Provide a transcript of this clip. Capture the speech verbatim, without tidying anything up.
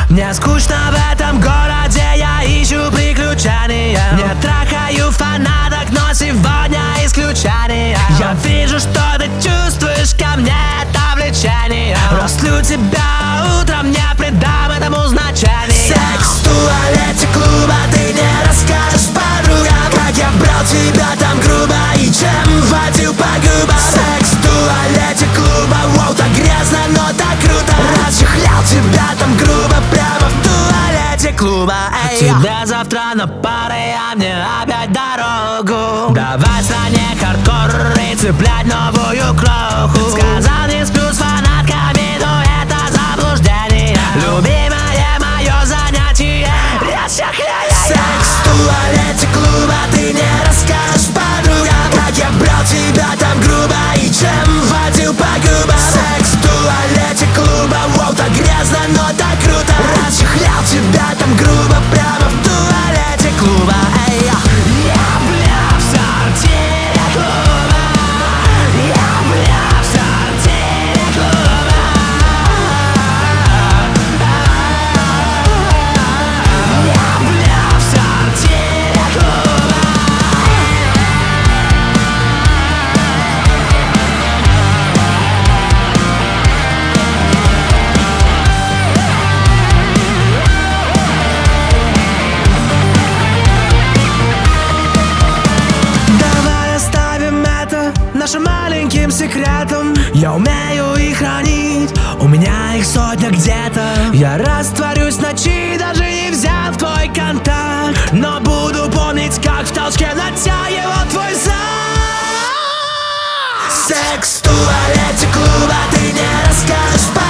Мне скучно в этом городе, я ищу приключения. Не трахаю фанаток, но сегодня исключение. Я вижу, что ты чувствуешь ко мне это влечение. Растлю тебя утром, не придам этому значения. Секс в туалете клуба, ты не расскажешь подругам, как я брал тебя там грубо и чем водил по губам. Секс в туалете клуба, воу, так грязно, но так круто. Расчехлял тебя там грубо прямо в туалете клуба. Эй, тебя завтра на пары, а мне опять дорогу. Давай в стране хардкор и цеплять новую кроху. Сказал, не сплю с фанатками, но это заблуждение. Любимое мое занятие — расчехляя. Секс в туалете клуба, ты не расскажешь подругам, как я брал тебя там грубо и чем водил по губам. Секс в туалете клуба, воу, так грязно, но так круто. Расчехлял тебя там грубо прямо в туалете клуба. Эй, я, я бля в сортире клуба. Я бля в сортире клуба. Я бля в сортире клуба. Давай оставим это нашим маленьким секретом. Я умею их хранить, у меня их сотня где-то. Я растворюсь в ночи, даже не взяв твой контакт, но буду помнить, как в толчке натягивал твой зад. Секс в туалете клуба, ты не расскажешь.